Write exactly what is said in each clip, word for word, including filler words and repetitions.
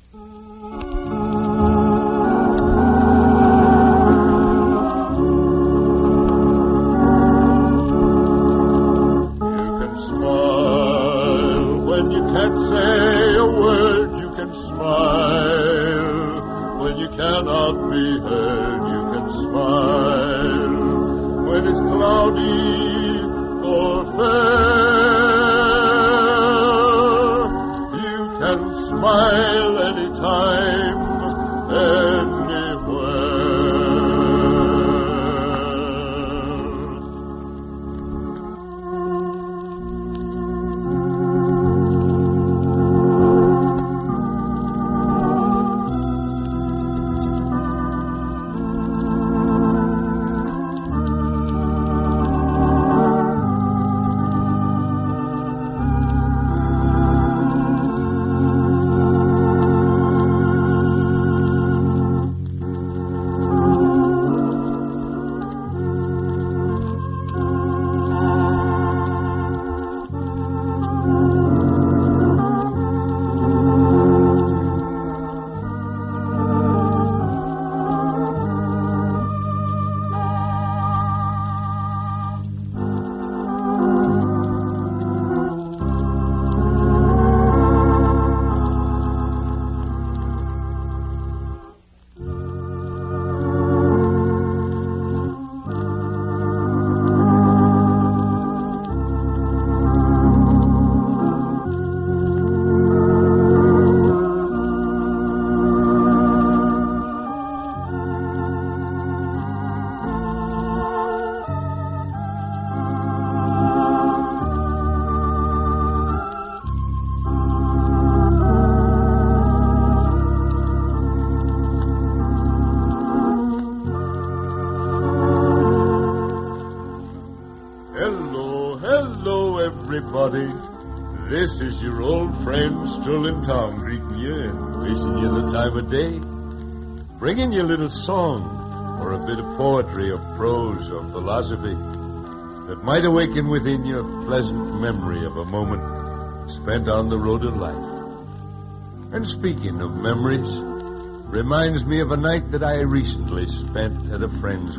This is your old friend Strolling Tom greeting you and wishing you the time of day, bringing you a little song or a bit of poetry or prose or philosophy that might awaken within you a pleasant memory of a moment spent on the road of life. And speaking of memories, reminds me of a night that I recently spent at a friend's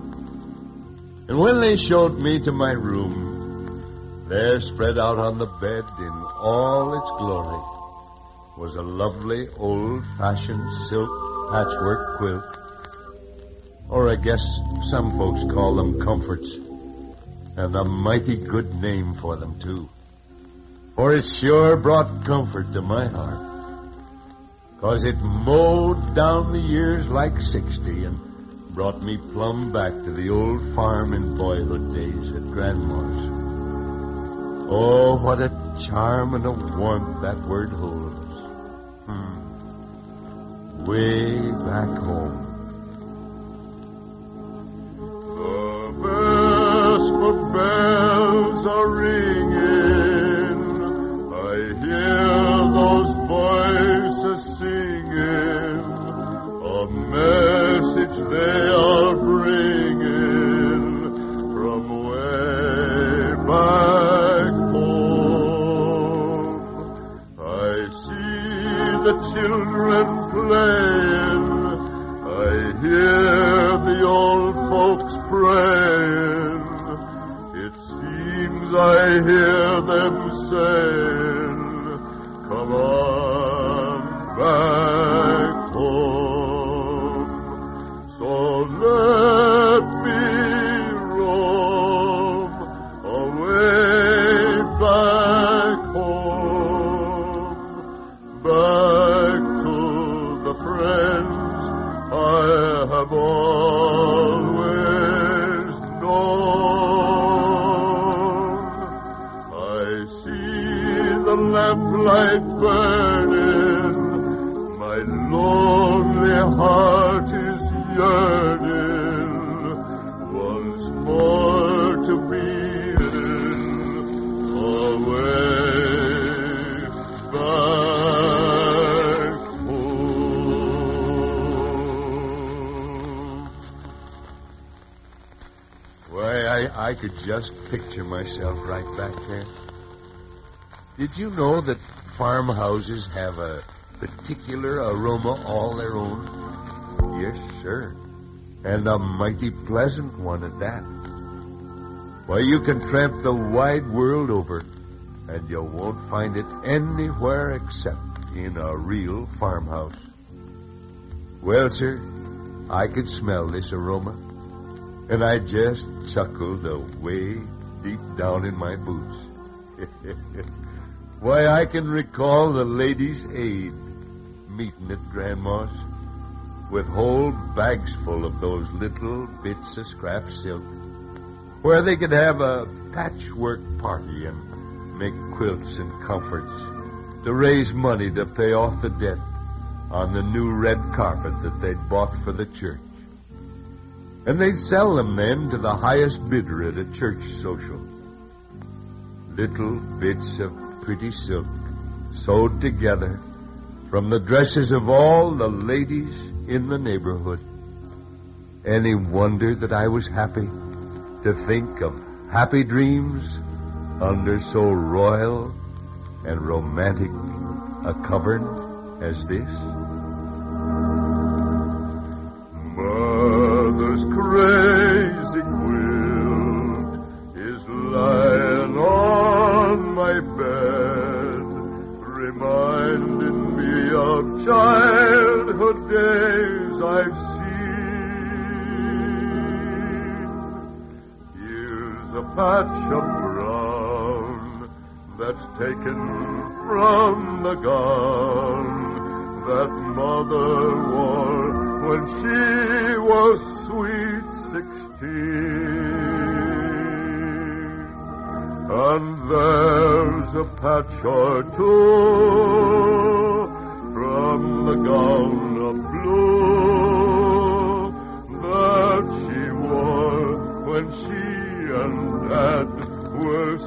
home. And when they showed me to my room, there, spread out on the bed in all its glory, was a lovely old-fashioned silk patchwork quilt. Or I guess some folks call them comforts. And a mighty good name for them, too. For it sure brought comfort to my heart. 'Cause it mowed down the years like sixty and brought me plumb back to the old farm in boyhood days at Grandma's. Oh, what a charm and a warmth that word holds. Hmm. Way back home. The vesper bells are ringing. I hear those voices singing. A message they are bringing from way back. The children playing, I hear the old folks praying. It seems I hear them saying, come on back home. So let me roam away back home, back friends I have always known. I see the lamplight burning, my lonely heart is yearning once more to be away back. I, I could just picture myself right back there. Did you know that farmhouses have a particular aroma all their own? Yes, sir. And a mighty pleasant one at that. Why, you can tramp the wide world over, and you won't find it anywhere except in a real farmhouse. Well, sir, I could smell this aroma, and I just chuckled away deep down in my boots. Why, I can recall the Ladies' Aid meeting at Grandma's with whole bags full of those little bits of scrap silk, where they could have a patchwork party and make quilts and comforts to raise money to pay off the debt on the new red carpet that they'd bought for the church. And they'd sell them then to the highest bidder at a church social. Little bits of pretty silk sewed together from the dresses of all the ladies in the neighborhood. Any wonder that I was happy to think of happy dreams under so royal and romantic a covering as this? Mother's crazy quilt is lying on my bed, reminding me of childhood days I've seen. Here's a patch of brown that's taken from the gown that Mother wore when she was sweet sixteen. And there's a patch or two from the gown of blue that she wore when she and Dad were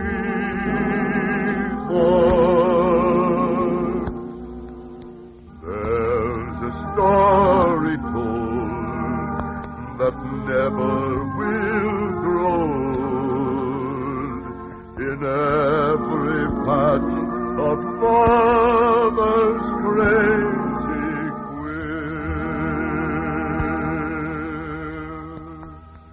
sweethearts. There's a story told that never will grow old in every patch of Mother's crazy quilt.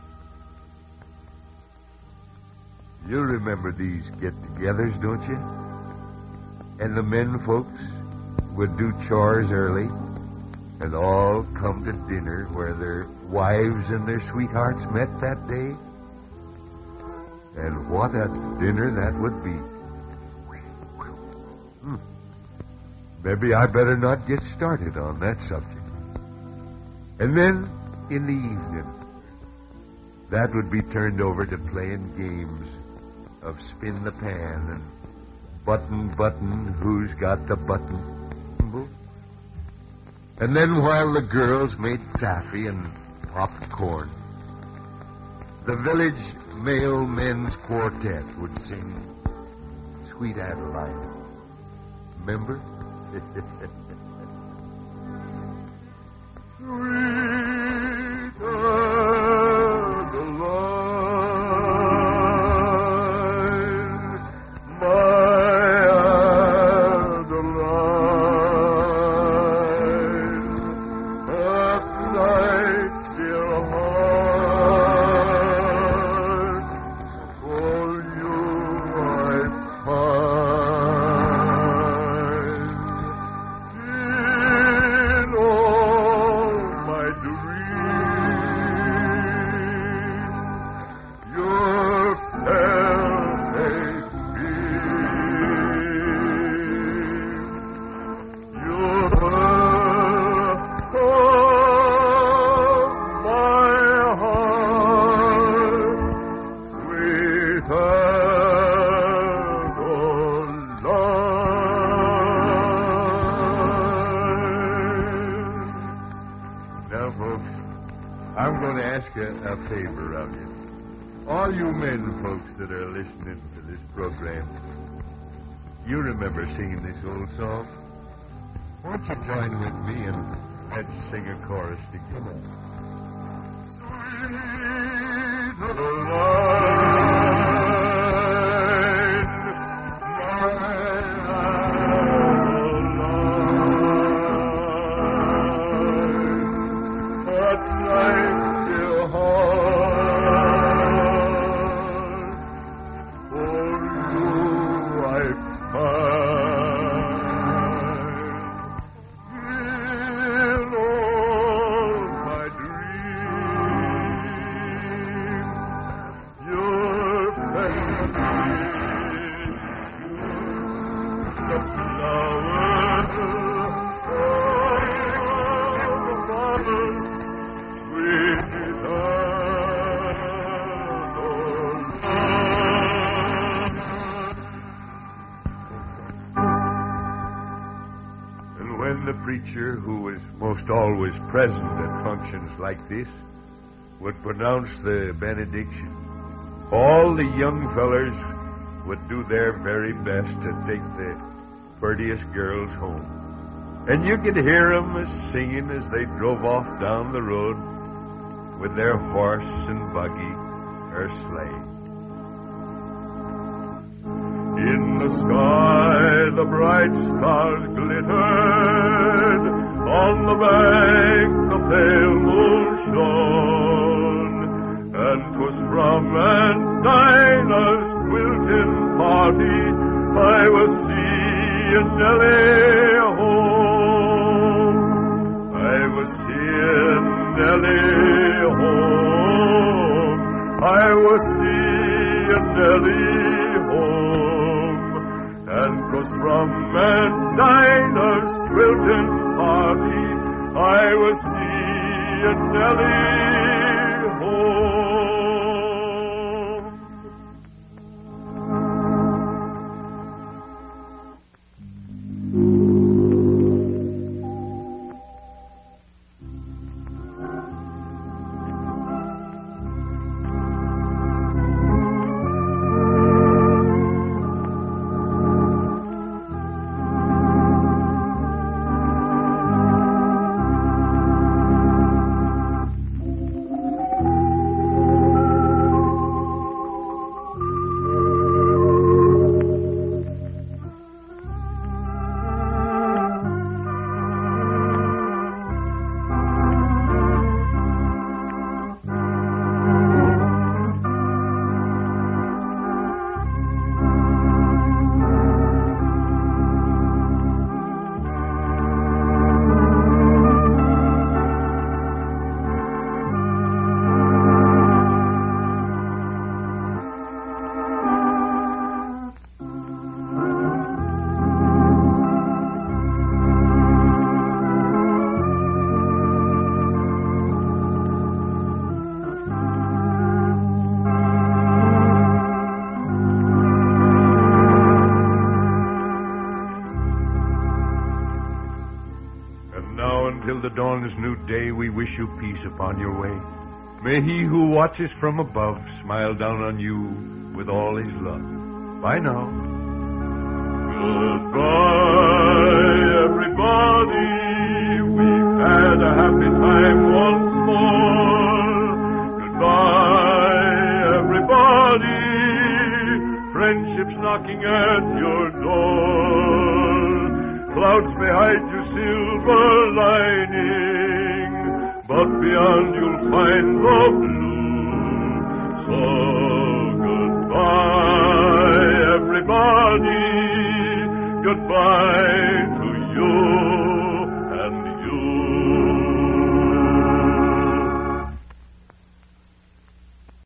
You remember these get-togethers, don't you? And the men folks would do chores early and all come to dinner where their wives and their sweethearts met that day. And what a dinner that would be. Hmm. Maybe I better not get started on that subject. And then, in the evening, that would be turned over to playing games of spin the pan and button, button, who's got the button. And then while the girls made taffy and popcorn, the village male men's quartet would sing Sweet Adeline. Remember? Sweet Adeline, my I'm going to ask a, a favor of you. All you men folks that are listening to this program, you remember singing this old song? Won't you join with me and let's sing a chorus together? Sweet Adeline, my Adeline. preacher, who was most always present at functions like this, would pronounce the benediction. All the young fellers would do their very best to take the prettiest girls home. And you could hear 'em singing as they drove off down the road with their horse and buggy or sleigh. In the sky the bright stars glittered, on the bank the pale moon shone, and 'twas from Aunt Dinah's quilting party I was seeing Nellie home. I was seeing Nellie home. I was seeing Nellie home. And 'twas from Aunt Dinah's quilting party I was seeing Nellie home. Till the dawn's new day, we wish you peace upon your way. May he who watches from above smile down on you with all his love. Bye now. Goodbye, everybody. We've had a happy time once more. Goodbye, everybody. Friendship's knocking at your door. Clouds may hide your silver lining, but beyond you'll find the blue. So goodbye, everybody. Goodbye to you and you.